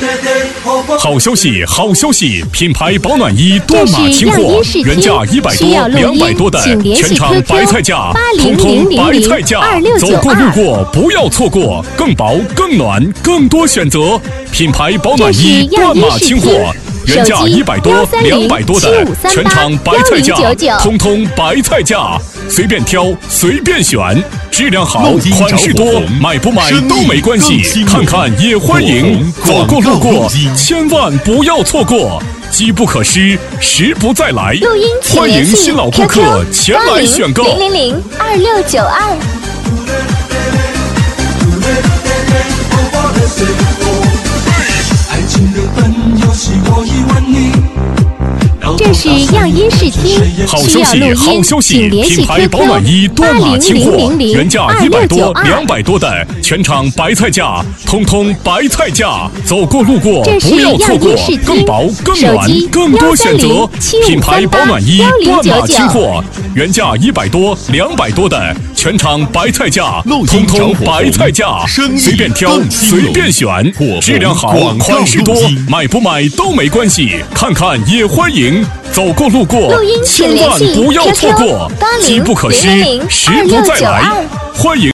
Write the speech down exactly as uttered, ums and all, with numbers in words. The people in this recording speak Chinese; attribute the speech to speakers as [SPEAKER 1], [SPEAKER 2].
[SPEAKER 1] 好消息，好消息！品牌保暖衣多码清货，原价一百多、两百多的全场白菜价，通通白菜价，走过路过不要错过，更薄、更暖、更多选择。品牌保暖衣断码清货，原价一百多、两百多的全场白菜价，通通白菜价，随便挑，随便选。质量好，款式多，买不买都没关系，看看也欢迎。走过路过，千万不要错过，机不可失，时不再来。欢迎新老顾客前来选购。
[SPEAKER 2] 零零零二六九二。这是样衣试听，
[SPEAKER 1] 好消息，好消息！品牌保暖衣多码清货，原价一百多、两百多的全场白菜价，通通白菜价，走过路过不要错过，更薄、更暖、更多选择。品牌保暖衣断码清货，原价一百多、两百多的全场白菜价，通通白菜价，随便挑，随便选，质量好，款式多，买不买都没关系，看看也欢迎。走过路过，千万不要错过，机不可失，时不再来，欢迎。